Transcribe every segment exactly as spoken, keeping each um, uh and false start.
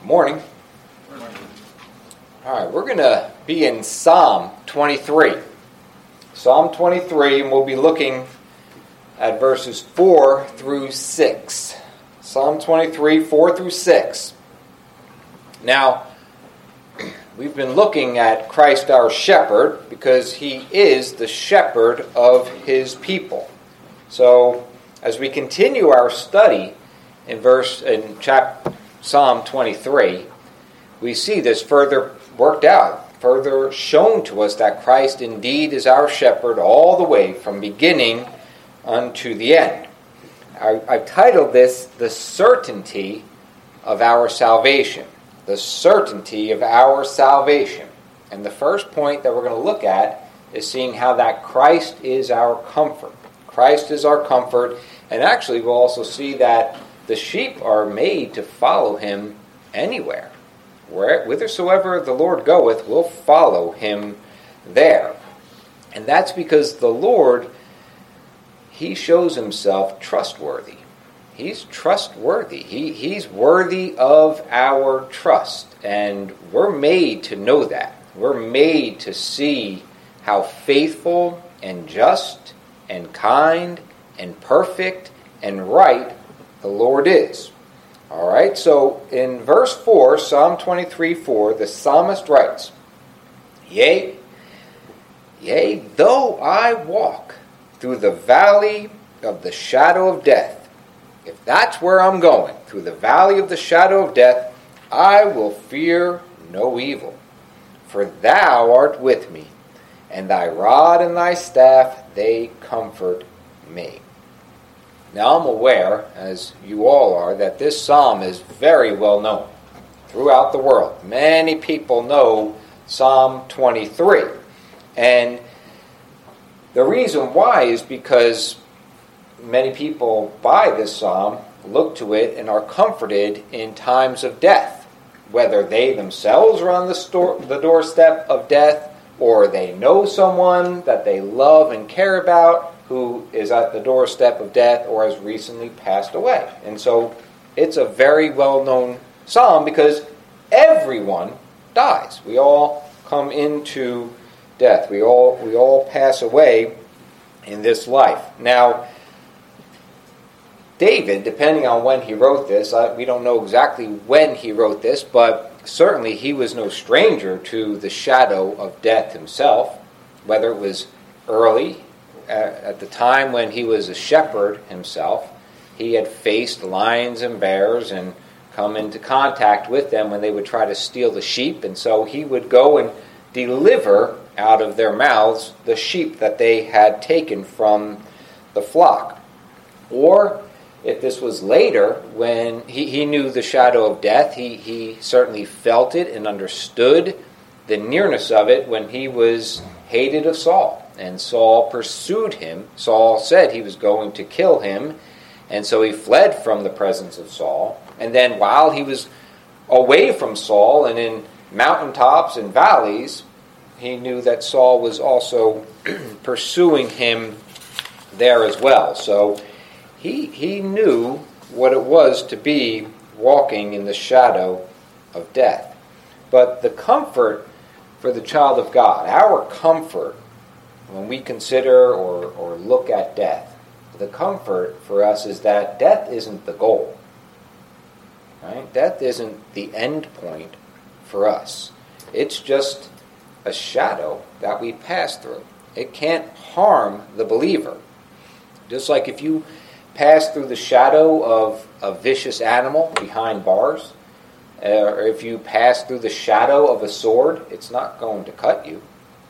Morning. All right, we're going to be in Psalm twenty-three. Psalm twenty-three, and we'll be looking at verses four through six. Psalm twenty-three, four through six. Now, we've been looking at Christ our shepherd because he is the shepherd of his people. So, as we continue our study in verse in chapter Psalm twenty-three, we see this further worked out, further shown to us that Christ indeed is our shepherd all the way from beginning unto the end. I, I've titled this, The Certainty of Our Salvation. The certainty of our salvation. And the first point that we're going to look at is seeing how that Christ is our comfort. Christ is our comfort, and actually we'll also see that the sheep are made to follow him anywhere. Where, whithersoever the Lord goeth, we'll follow him there. And that's because the Lord, he shows himself trustworthy. He's trustworthy. He, he's worthy of our trust. And we're made to know that. We're made to see how faithful and just and kind and perfect and right the Lord is. All right, so in verse four, Psalm twenty-three, four, the psalmist writes, Yea, yea, though I walk through the valley of the shadow of death, if that's where I'm going, through the valley of the shadow of death, I will fear no evil. For thou art with me, and thy rod and thy staff, they comfort me. Now I'm aware, as you all are, that this psalm is very well known throughout the world. Many people know Psalm twenty-three. And the reason why is because many people buy this psalm, look to it, and are comforted in times of death. Whether they themselves are on the, store, the doorstep of death, or they know someone that they love and care about who is at the doorstep of death or has recently passed away. And so it's a very well-known psalm because everyone dies. We all come into death. We all we all pass away in this life. Now, David, depending on when he wrote this, I, we don't know exactly when he wrote this, but certainly he was no stranger to the shadow of death himself, whether it was early, at the time when he was a shepherd himself. He had faced lions and bears and come into contact with them when they would try to steal the sheep, and so he would go and deliver out of their mouths the sheep that they had taken from the flock. Or if this was later, when he, he knew the shadow of death, he, he certainly felt it and understood the nearness of it when he was hated of Saul. And Saul pursued him. Saul said he was going to kill him, and so he fled from the presence of Saul. And then while he was away from Saul and in mountaintops and valleys, he knew that Saul was also pursuing him there as well. So he he knew what it was to be walking in the shadow of death. But the comfort for the child of God, our comfort, when we consider or, or look at death, the comfort for us is that death isn't the goal. Right? Death isn't the end point for us. It's just a shadow that we pass through. It can't harm the believer. Just like if you pass through the shadow of a vicious animal behind bars, or if you pass through the shadow of a sword, it's not going to cut you.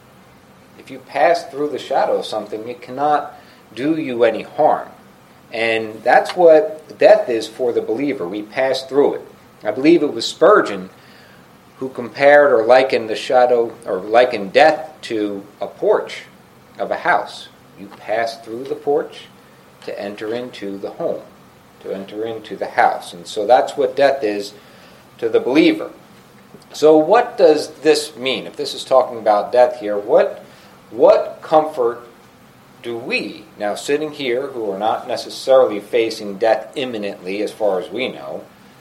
If you pass through the shadow of something, it cannot do you any harm. And that's what death is for the believer. We pass through it. I believe it was Spurgeon who compared or likened the shadow, or likened death to a porch of a house. You pass through the porch to enter into the home, to enter into the house. And so that's what death is to the believer. So what does this mean? If this is talking about death here, what What comfort do we, now sitting here, who are not necessarily facing death imminently as far as we know,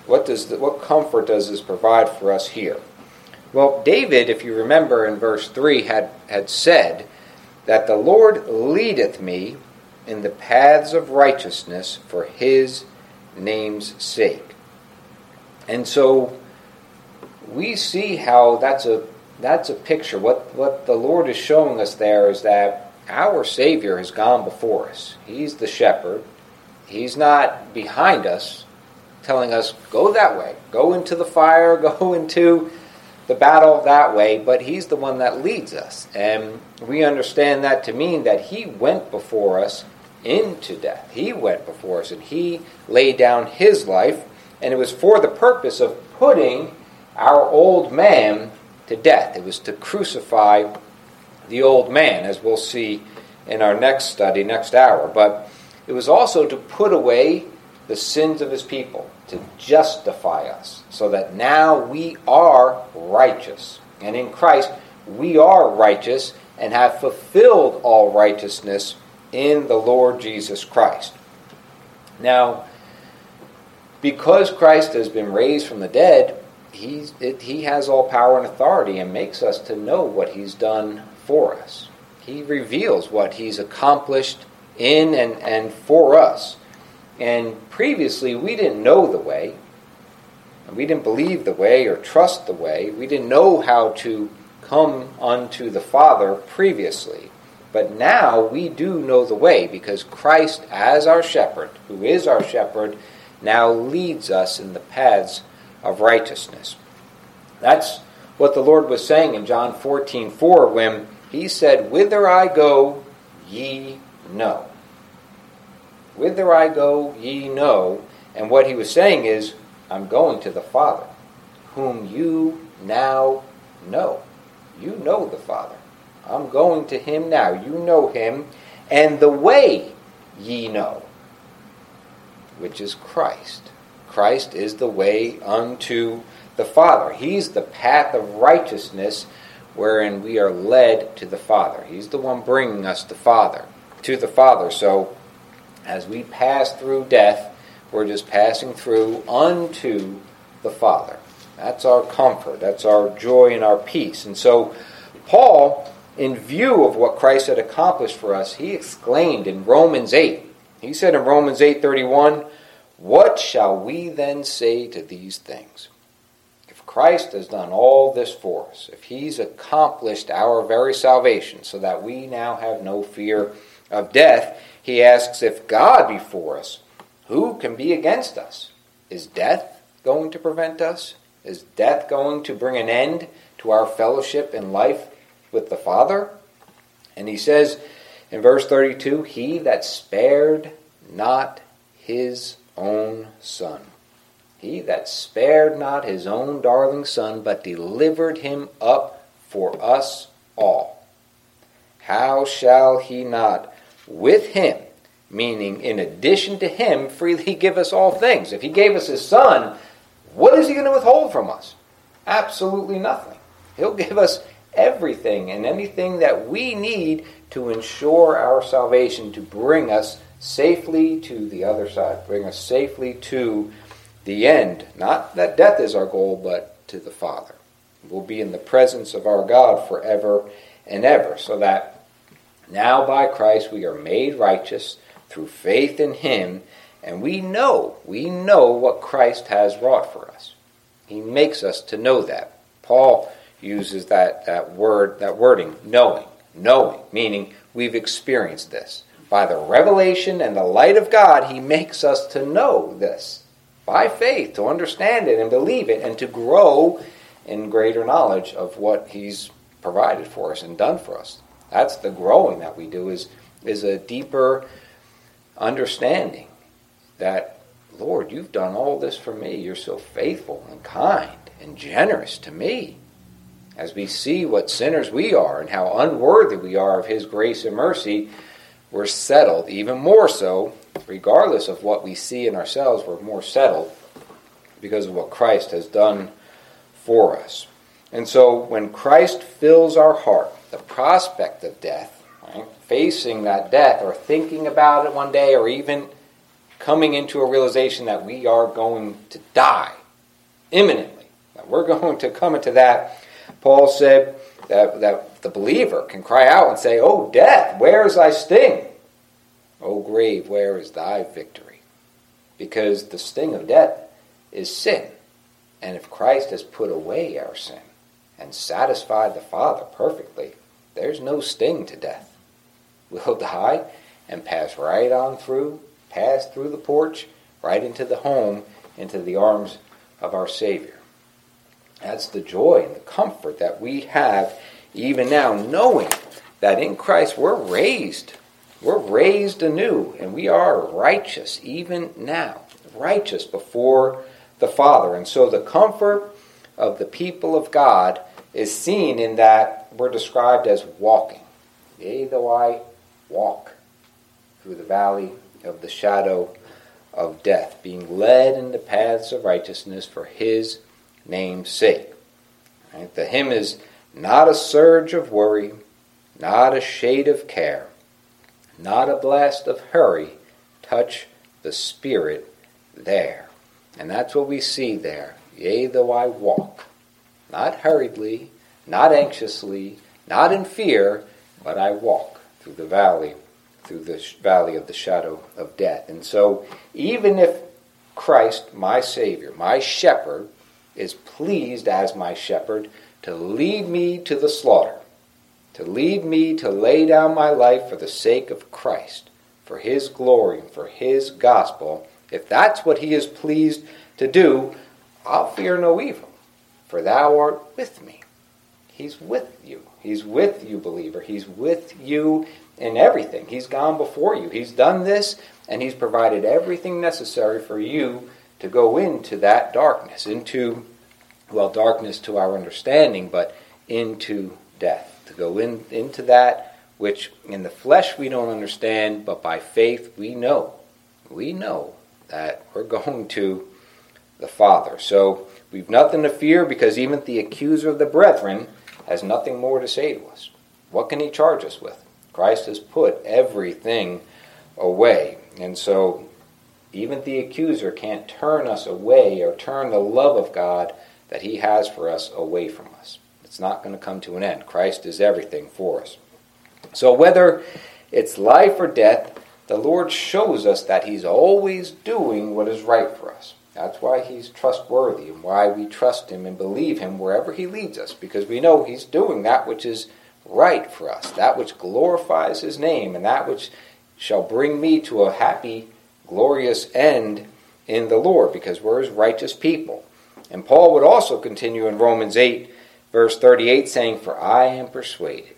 What does the, what comfort does this provide for us here? Well, David, if you remember in verse three, had, had said that the Lord leadeth me in the paths of righteousness for his name's sake. And so we see how that's a that's a picture. What what the Lord is showing us there is that our Savior has gone before us. He's the shepherd. He's not behind us, telling us, go that way, go into the fire, go into the battle that way, but he's the one that leads us. And we understand that to mean that he went before us into death. He went before us and he laid down his life, and it was for the purpose of putting our old man to death. It was to crucify the old man, as we'll see in our next study, next hour. But it was also to put away the sins of his people, to justify us, so that now we are righteous. And in Christ, we are righteous and have fulfilled all righteousness in the Lord Jesus Christ. Now, because Christ has been raised from the dead, he's, it, he has all power and authority and makes us to know what he's done for us. He reveals what he's accomplished in and, and for us. And previously, we didn't know the way. We didn't believe the way or trust the way. We didn't know how to come unto the Father previously. But now we do know the way, because Christ, as our shepherd, who is our shepherd, now leads us in the paths of righteousness. That's what the Lord was saying in John fourteen four when he said, "Whither I go, ye know." Whither I go, ye know. And what he was saying is, I'm going to the Father, whom you now know. You know the Father. I'm going to him now. You know him. And the way ye know, which is Christ. Christ is the way unto the Father. He's the path of righteousness wherein we are led to the Father. He's the one bringing us the Father, to the Father. So as we pass through death, we're just passing through unto the Father. That's our comfort. That's our joy and our peace. And so Paul, in view of what Christ had accomplished for us, he exclaimed in Romans eight. He said in Romans eight thirty-one, "What shall we then say to these things? If Christ has done all this for us, if he's accomplished our very salvation so that we now have no fear of death," he asks, if God be for us, who can be against us? Is death going to prevent us? Is death going to bring an end to our fellowship in life with the Father? And he says in verse thirty-two, "He that spared not his own son, he that spared not his own darling son, but delivered him up for us all, how shall he not with him," meaning in addition to him, "freely give us all things"? If he gave us his son, what is he going to withhold from us? Absolutely nothing. He'll give us everything and anything that we need to ensure our salvation, to bring us safely to the other side, bring us safely to the end. Not that death is our goal, but to the Father. We'll be in the presence of our God forever and ever, so that now by Christ we are made righteous through faith in him, and we know, we know what Christ has wrought for us. He makes us to know that. Paul uses that, that word, that wording, knowing, knowing, meaning we've experienced this. By the revelation and the light of God, he makes us to know this. By faith, to understand it and believe it, and to grow in greater knowledge of what he's provided for us and done for us. That's the growing that we do, is, is a deeper understanding that, Lord, you've done all this for me. You're so faithful and kind and generous to me. As we see what sinners we are and how unworthy we are of his grace and mercy, we're settled, even more so, regardless of what we see in ourselves, we're more settled because of what Christ has done for us. And so when Christ fills our heart, the prospect of death, right, facing that death or thinking about it one day or even coming into a realization that we are going to die imminently, that we're going to come into that. Paul said that, that the believer can cry out and say, "Oh, death, where is thy sting? O grave, where is thy victory?" Because the sting of death is sin. And if Christ has put away our sin and satisfied the Father perfectly, there's no sting to death. We'll die and pass right on through, pass through the porch, right into the home, into the arms of our Savior. That's the joy and the comfort that we have even now, knowing that in Christ we're raised. We're raised anew, and we are righteous even now, righteous before the Father. And so the comfort of the people of God is seen in that we're described as walking. Yea, though I walk through the valley of the shadow of death, being led in the paths of righteousness for his name's sake. Right? The hymn is not a surge of worry, not a shade of care, not a blast of hurry, touch the Spirit there. And that's what we see there. Yea, though I walk, not hurriedly, not anxiously, not in fear, but I walk through the valley, through the valley of the shadow of death. And so, even if Christ, my Savior, my shepherd, is pleased as my shepherd to lead me to the slaughter, to lead me to lay down my life for the sake of Christ, for his glory, and for his gospel, if that's what he is pleased to do, I'll fear no evil, for thou art with me. He's with you. He's with you, believer. He's with you in everything. He's gone before you. He's done this, and he's provided everything necessary for you to go into that darkness, into, well, darkness to our understanding, but into death. To go in into that which in the flesh we don't understand, but by faith we know. We know that we're going to the Father. So we've nothing to fear, because even the accuser of the brethren has nothing more to say to us. What can he charge us with? Christ has put everything away. And so even the accuser can't turn us away or turn the love of God that he has for us away from us. It's not going to come to an end. Christ is everything for us. So whether it's life or death, the Lord shows us that he's always doing what is right for us. That's why he's trustworthy, and why we trust him and believe him wherever he leads us, because we know he's doing that which is right for us, that which glorifies his name, and that which shall bring me to a happy, glorious end in the Lord, because we're his righteous people. And Paul would also continue in Romans eight, verse thirty-eight, saying, "For I am persuaded,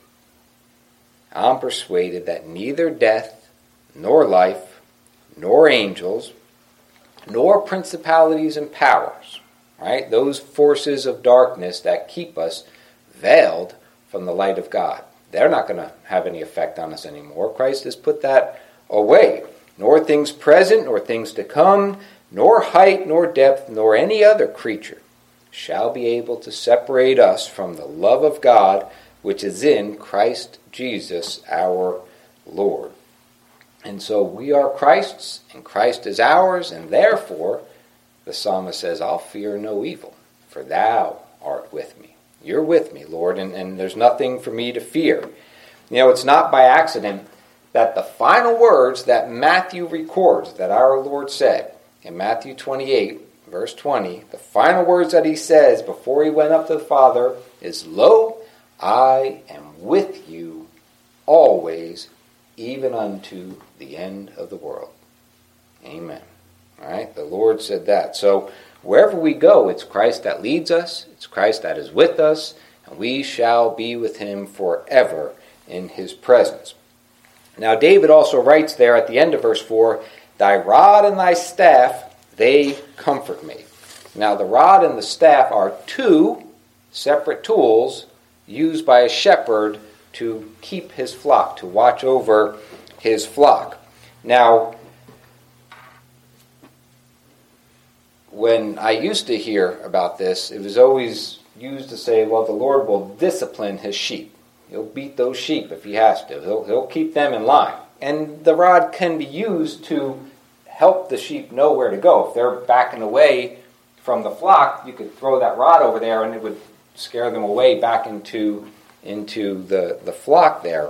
I'm persuaded that neither death, nor life, nor angels, nor principalities and powers," right? Those forces of darkness that keep us veiled from the light of God. They're not going to have any effect on us anymore. Christ has put that away. Nor things present, nor things to come, nor height, nor depth, nor any other creature shall be able to separate us from the love of God which is in Christ Jesus our Lord. And so we are Christ's, and Christ is ours, and therefore the psalmist says, "I'll fear no evil, for thou art with me." You're with me, Lord, and, and there's nothing for me to fear. You know, it's not by accident that the final words that Matthew records that our Lord said in Matthew twenty-eight, verse twenty, the final words that he says before he went up to the Father is, "Lo, I am with you always, even unto the end of the world." Amen. All right, the Lord said that. So wherever we go, it's Christ that leads us, it's Christ that is with us, and we shall be with him forever in his presence. Now David also writes there at the end of verse four, "Thy rod and thy staff, they comfort me." Now the rod and the staff are two separate tools used by a shepherd to keep his flock, to watch over his flock. Now, when I used to hear about this, it was always used to say, well, the Lord will discipline his sheep. He'll beat those sheep if he has to. He'll, he'll keep them in line. And the rod can be used to help the sheep know where to go. If they're backing away from the flock, you could throw that rod over there and it would scare them away back into, into the, the flock there.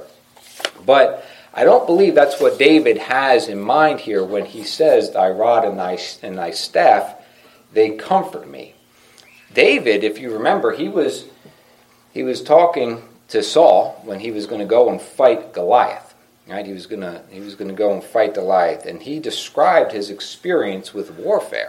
But I don't believe that's what David has in mind here when he says, thy rod and thy, and thy staff, they comfort me. David, if you remember, he was he was talking to Saul when he was going to go and fight Goliath. Right? He was going to he was going to go and fight Goliath, and he described his experience with warfare,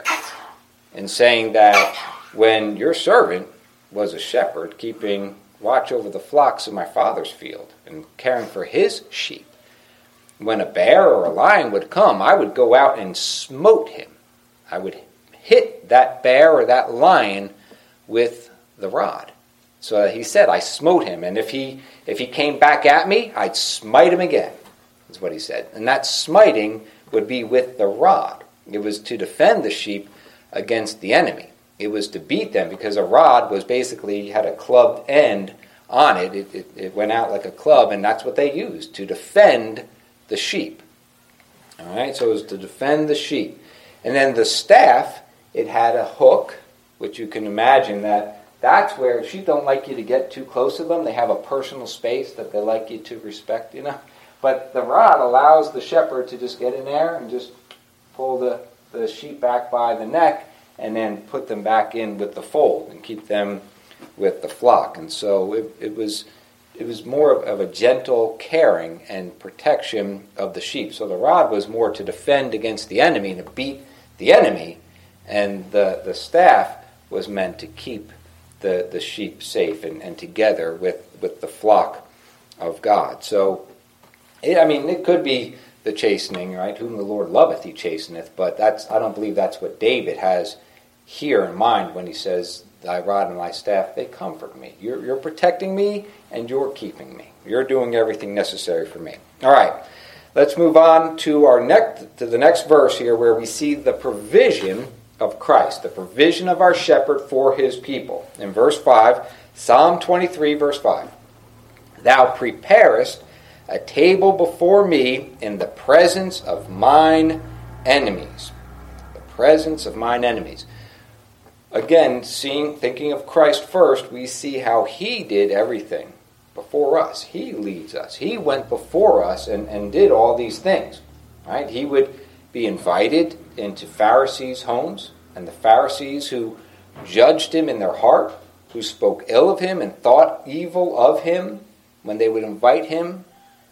and saying that when your servant was a shepherd, keeping watch over the flocks of my father's field and caring for his sheep, when a bear or a lion would come, I would go out and smote him. I would hit that bear or that lion with the rod. So he said, I smote him, and if he if he came back at me, I'd smite him again, is what he said. And that smiting would be with the rod. It was to defend the sheep against the enemy. It was to beat them, because a rod was basically, had a clubbed end on it. It, it. it went out like a club, and that's what they used, to defend the sheep. All right, so it was to defend the sheep. And then the staff, it had a hook, which you can imagine that that's where sheep don't like you to get too close to them. They have a personal space that they like you to respect, you know. But the rod allows the shepherd to just get in there and just pull the, the sheep back by the neck and then put them back in with the fold and keep them with the flock. And so it, it was it was more of, of a gentle caring and protection of the sheep. So the rod was more to defend against the enemy and to beat the enemy, and the, the staff was meant to keep the, the sheep safe and, and together with, with the flock of God. So, it, I mean, it could be the chastening, right? Whom the Lord loveth, he chasteneth. But that's I don't believe that's what David has here in mind when he says, thy rod and thy staff, they comfort me. You're, you're protecting me, and you're keeping me. You're doing everything necessary for me. All right, let's move on to our next to the next verse here, where we see the provision of Christ, the provision of our shepherd for his people. In verse five, Psalm twenty-three, verse five. Thou preparest a table before me in the presence of mine enemies. The presence of mine enemies. Again, seeing, thinking of Christ first, we see how he did everything before us. He leads us. He went before us and, and did all these things. Right? He would be invited into Pharisees' homes, and the Pharisees who judged him in their heart, who spoke ill of him and thought evil of him, when they would invite him,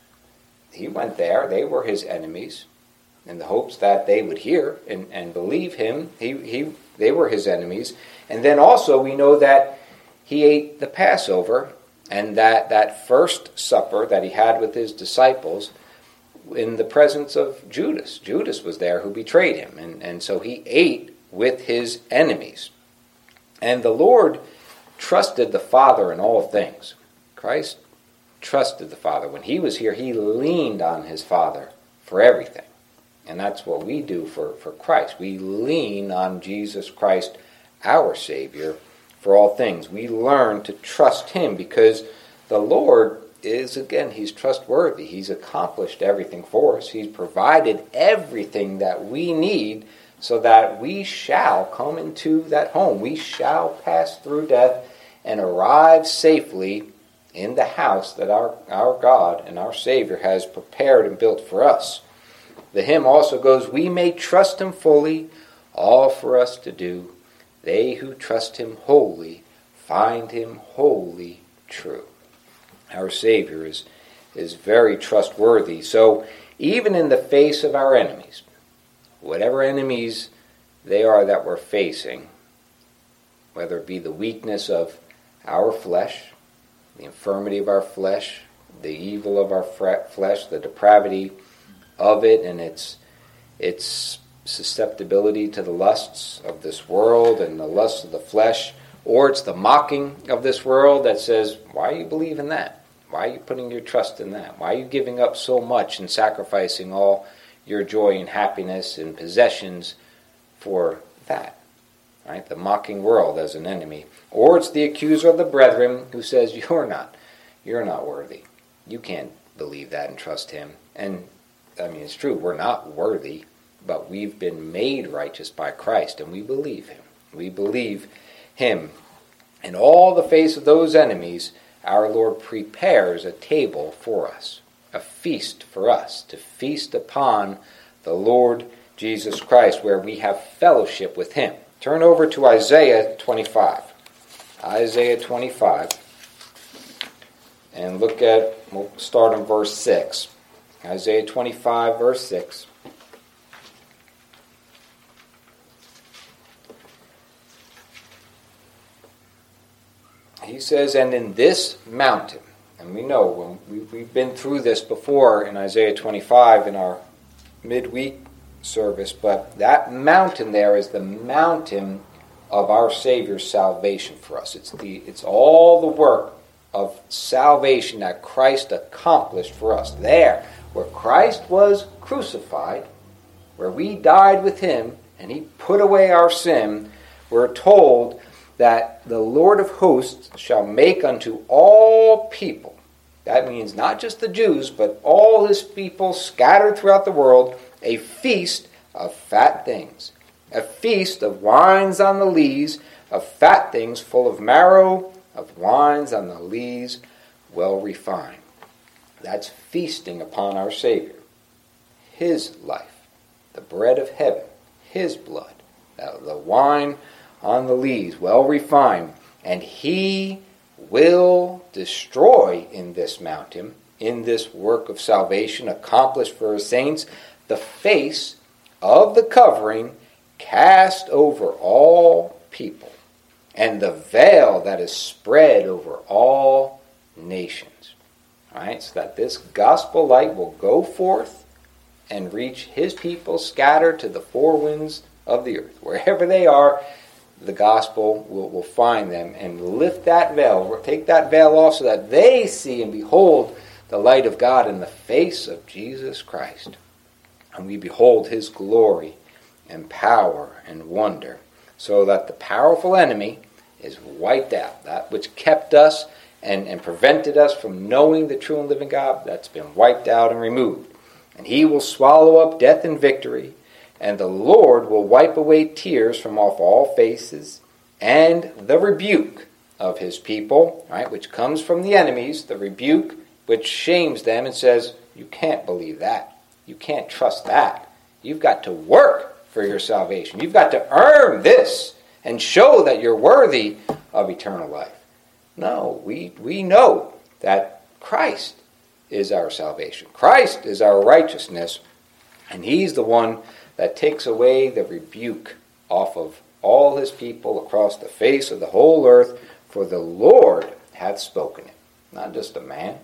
he went there. They were his enemies, in the hopes that they would hear and, and believe him. He, he, they were his enemies. And then also we know that he ate the Passover, and that, that first supper that he had with his disciples in the presence of Judas. Judas was there, who betrayed him. And, and so he ate with his enemies. And the Lord trusted the Father in all things. Christ trusted the Father. When he was here, he leaned on his Father for everything. And that's what we do for, for Christ. We lean on Jesus Christ, our Savior, for all things. We learn to trust him because the Lord is, again, he's trustworthy. He's accomplished everything for us. He's provided everything that we need so that we shall come into that home. We shall pass through death and arrive safely in the house that our, our God and our Savior has prepared and built for us. The hymn also goes, we may trust him fully, all for us to do. They who trust him wholly find him wholly true. Our Savior is, is very trustworthy. So even in the face of our enemies, whatever enemies they are that we're facing, whether it be the weakness of our flesh, the infirmity of our flesh, the evil of our flesh, the depravity of it, and its its susceptibility to the lusts of this world and the lusts of the flesh, or it's the mocking of this world that says, why are you believing that? Why are you putting your trust in that? Why are you giving up so much and sacrificing all your joy and happiness and possessions for that? Right? The mocking world as an enemy. Or it's the accuser of the brethren who says, you're not, you're not worthy. You can't believe that and trust him. And I mean, it's true, we're not worthy. but we've been made righteous by Christ, and we believe him. We believe him. In all the face of those enemies, our Lord prepares a table for us, a feast for us, to feast upon the Lord Jesus Christ, where we have fellowship with him. Turn over to Isaiah twenty-five. Isaiah twenty-five. And look at, we'll start in verse six. Isaiah twenty-five, verse six. He says, and in this mountain, and we know, when we've been through this before in Isaiah twenty-five in our midweek service, but that mountain there is the mountain of our Savior's salvation for us. It's the it's all the work of salvation that Christ accomplished for us. There, where Christ was crucified, where we died with him, and he put away our sin, we're told that the Lord of hosts shall make unto all people, that means not just the Jews, but all his people scattered throughout the world, a feast of fat things, a feast of wines on the lees, of fat things full of marrow, of wines on the lees well refined. That's feasting upon our Savior, his life, the bread of heaven, his blood, the wine on the lees well refined, and he will destroy in this mountain, in this work of salvation accomplished for his saints, the face of the covering cast over all people, and the veil that is spread over all nations. All right, so that this gospel light will go forth and reach his people scattered to the four winds of the earth. Wherever they are, the gospel will, will find them and lift that veil, take that veil off so that they see and behold the light of God in the face of Jesus Christ. And we behold his glory and power and wonder, so that the powerful enemy is wiped out. That which kept us and, and prevented us from knowing the true and living God, that's been wiped out and removed. And he will swallow up death in victory, and the Lord will wipe away tears from off all faces, and the rebuke of his people, right, which comes from the enemies, the rebuke which shames them and says, you can't believe that. You can't trust that. You've got to work for your salvation. You've got to earn this and show that you're worthy of eternal life. No, we, we know that Christ is our salvation. Christ is our righteousness, and he's the one that takes away the rebuke off of all his people across the face of the whole earth, for the Lord hath spoken it. Not just a man.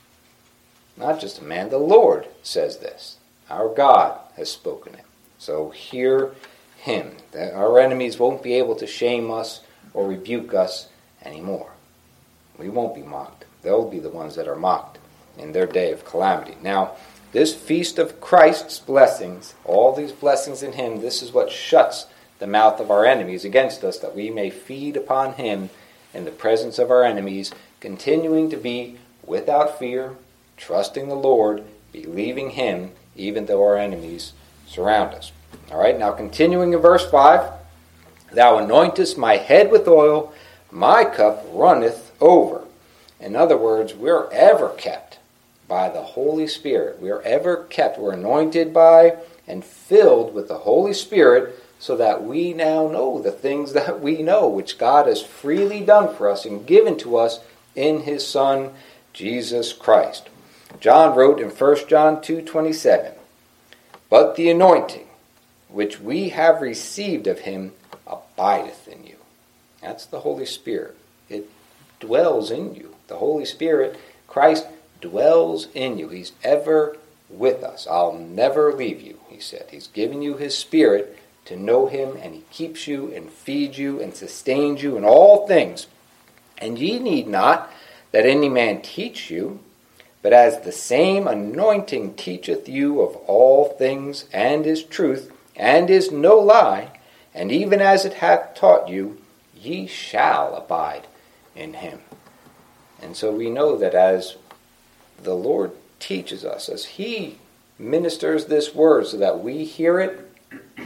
Not just a man. The Lord says this. Our God has spoken it. So hear him. Our enemies won't be able to shame us or rebuke us anymore. We won't be mocked. They'll be the ones that are mocked in their day of calamity. Now, this feast of Christ's blessings, all these blessings in him, this is what shuts the mouth of our enemies against us, that we may feed upon him in the presence of our enemies, continuing to be without fear, trusting the Lord, believing him, even though our enemies surround us. All right, now continuing in verse five, thou anointest my head with oil, my cup runneth over. In other words, we're ever kept by the Holy Spirit. We are ever kept. We're anointed by and filled with the Holy Spirit, so that we now know the things that we know, which God has freely done for us and given to us in his Son, Jesus Christ. John wrote in First John two twenty-seven, but the anointing which we have received of him abideth in you. That's the Holy Spirit. It dwells in you. The Holy Spirit, Christ, dwells in you. He's ever with us. I'll never leave you, he said. He's given you his Spirit to know him, and he keeps you and feeds you and sustains you in all things. And ye need not that any man teach you, but as the same anointing teacheth you of all things, and is truth, and is no lie, and even as it hath taught you, ye shall abide in him. And so we know that as the Lord teaches us, as he ministers this word so that we hear it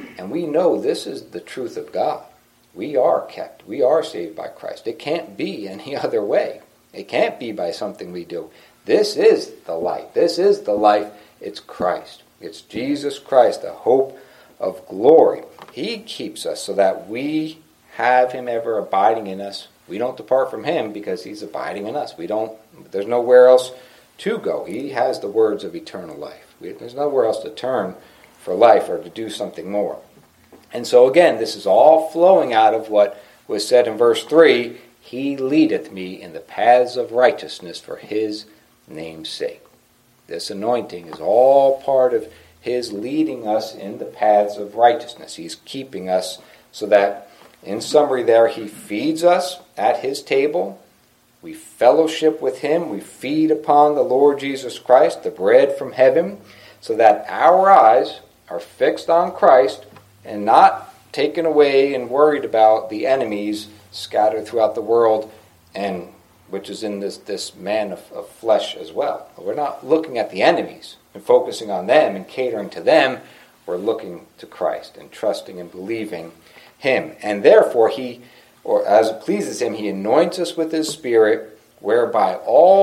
And we know this is the truth of God. We are kept. We are saved by Christ. It can't be any other way. It can't be by something we do. This is the light. This is the life. It's Christ. It's Jesus Christ, the hope of glory. He keeps us so that we have him ever abiding in us. We don't depart from him because he's abiding in us. We don't. There's nowhere else to go. He has the words of eternal life. We, there's nowhere else to turn for life or to do something more. And so again, this is all flowing out of what was said in verse three, he leadeth me in the paths of righteousness for his name's sake. This anointing is all part of his leading us in the paths of righteousness. He's keeping us so that, in summary there, he feeds us at his table. We fellowship with him. We feed upon the Lord Jesus Christ, the bread from heaven, so that our eyes are fixed on Christ and not taken away and worried about the enemies scattered throughout the world, and which is in this, this man of, of flesh as well. We're not looking at the enemies and focusing on them and catering to them. We're looking to Christ and trusting and believing him. And therefore, he, or as it pleases him, he anoints us with his Spirit, whereby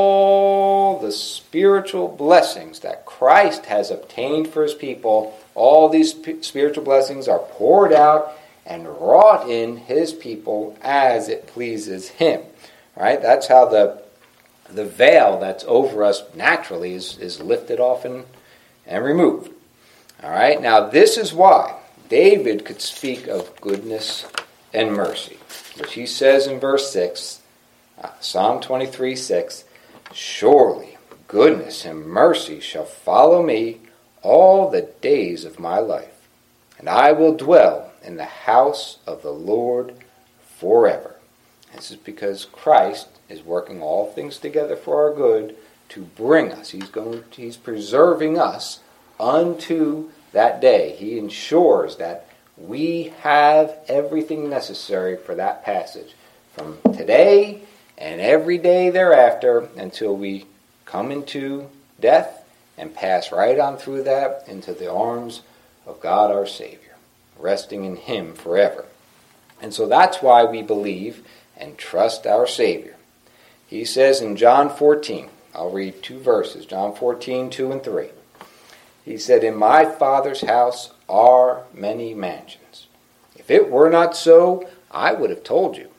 all the spiritual blessings that Christ has obtained for his people, all these spiritual blessings are poured out and wrought in his people as it pleases him. Right? That's how the the veil that's over us naturally is, is lifted off and, and removed. All right? Now this is why David could speak of goodness and mercy, which he says in verse six, uh, Psalm twenty-three, six, surely goodness and mercy shall follow me all the days of my life, and I will dwell in the house of the Lord forever. This is because Christ is working all things together for our good to bring us. He's going. He's preserving us unto that day. He ensures that we have everything necessary for that passage from today and every day thereafter until we come into death and pass right on through that into the arms of God our Savior, resting in him forever. And so that's why we believe and trust our Savior. He says in John fourteen, I'll read two verses, John fourteen, two and three. He said, in my Father's house are many mansions. If it were not so, I would have told you.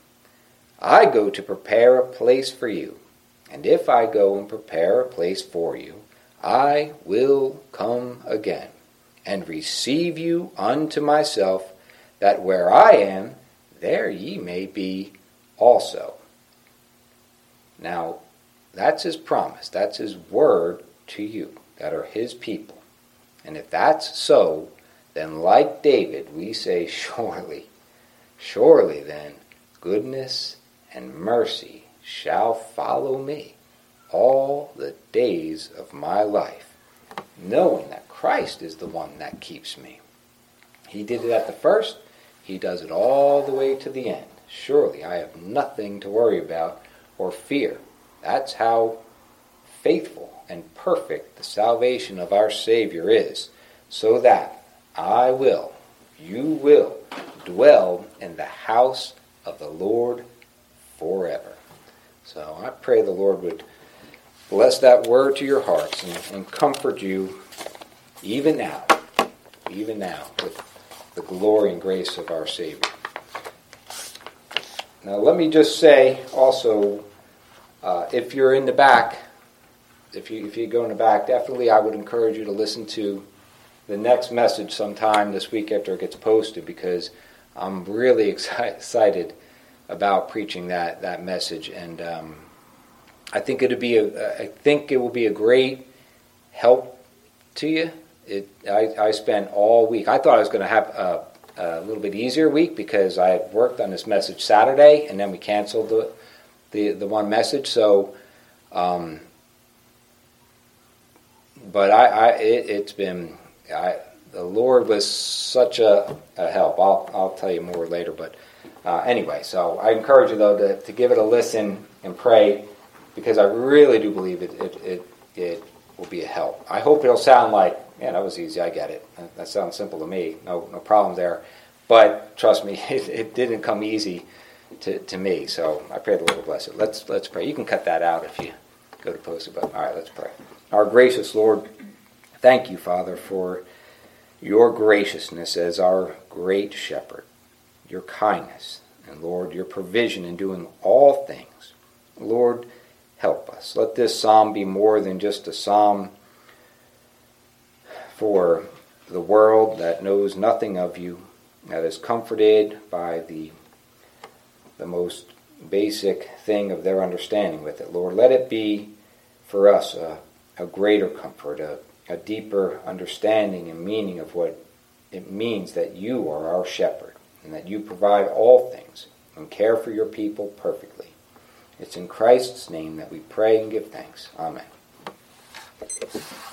I go to prepare a place for you. And if I go and prepare a place for you, I will come again and receive you unto myself, that where I am, there ye may be also. Now, that's his promise. That's his word to you that are his people. And if that's so, then like David, we say, surely, surely then, goodness and mercy shall follow me all the days of my life, knowing that Christ is the one that keeps me. He did it at the first. He does it all the way to the end. Surely I have nothing to worry about or fear. That's how faithful and perfect the salvation of our Savior is, so that I will, you will, dwell in the house of the Lord forever. So I pray the Lord would bless that word to your hearts and, and comfort you even now, even now, with the glory and grace of our Savior. Now let me just say also, uh, if you're in the back, if you if you go in the back, definitely I would encourage you to listen to the next message sometime this week after it gets posted, because I'm really excited about preaching that that message, and um, I think it'll be a I think it will be a great help to you. It I, I spent all week. I thought I was going to have a, a little bit easier week because I had worked on this message Saturday, and then we canceled the the, the one message. So, um, but I, I it, it's been I, the Lord was such a, a help. I'll I'll tell you more later. But uh, anyway, so I encourage you though to, to give it a listen and pray, because I really do believe it it it, it will be a help. I hope it'll sound like Yeah, that was easy. I get it. That, that sounds simple to me. No, no problem there. But trust me, it, it didn't come easy to, to me. So I pray the Lord will bless it. Let's let's pray. You can cut that out if you go to post it. But all right, let's pray. Our gracious Lord, thank you, Father, for your graciousness as our great shepherd, your kindness, and Lord, your provision in doing all things. Lord, help us. Let this psalm be more than just a psalm for the world that knows nothing of you, that is comforted by the, the most basic thing of their understanding with it. Lord, let it be for us a, a greater comfort, a, a deeper understanding and meaning of what it means that you are our shepherd and that you provide all things and care for your people perfectly. It's in Christ's name that we pray and give thanks. Amen.